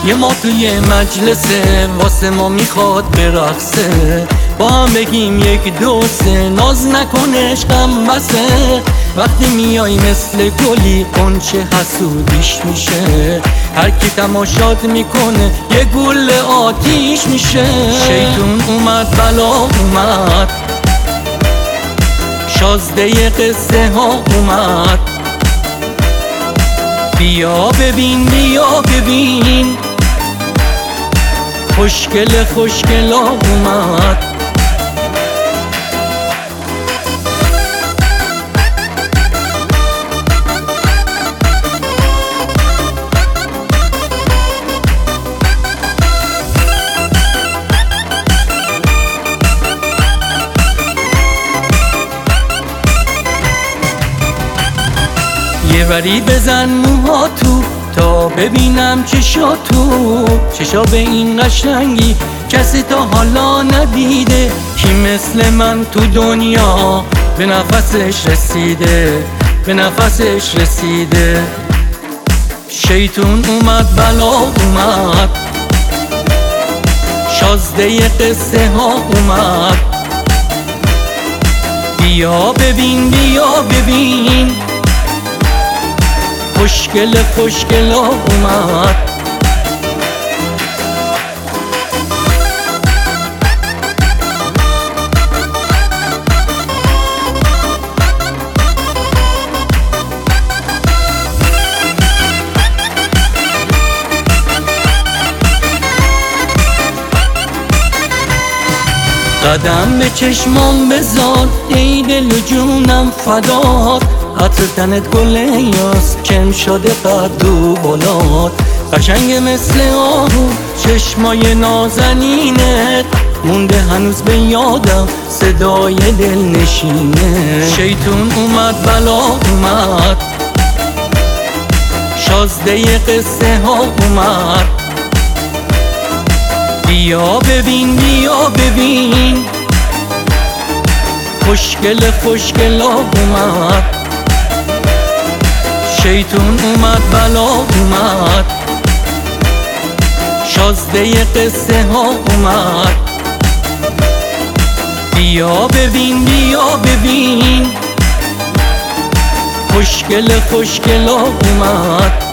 یه ما توی مجلسه واسه ما میخواد برقصه، با هم بگیم یک دو سه، ناز نکن عشقم بسه. وقتی میای مثل گلی قنچه حسودیش میشه، هر کی تماشات میکنه یه گل آتیش میشه. شیطون اومد بلا اومد، شازده قصه ها اومد. بیا ببین بیا ببین، خوشگل خوشگلا اومد. یه وری بزن موها تو تا ببینم چشاتو، چشا به این قشنگی کسی تا حالا ندیده. کی مثل من تو دنیا به نفسش رسیده، به نفسش رسیده. شیطون اومد بلا اومد، شازده قصه ها اومد. بیا ببین بیا ببین، خوشگل خوشگلا اومد. قدم به چشمام بذار ای دل و جونم فدات، عطر تنت گل یاس کم شده قد و بالات. قشنگ مثل آهو چشمای نازنینت، مونده هنوز به یادم صدای دل نشینه. شیطون اومد بلا اومد، شازده قصه ها اومد. بیا ببین بیا ببین، خوشگل خوشگلا اومد. شیطون اومد بلا اومد، شازده قصه ها اومد. بیا ببین بیا ببین، خوشگل خوشگلا اومد.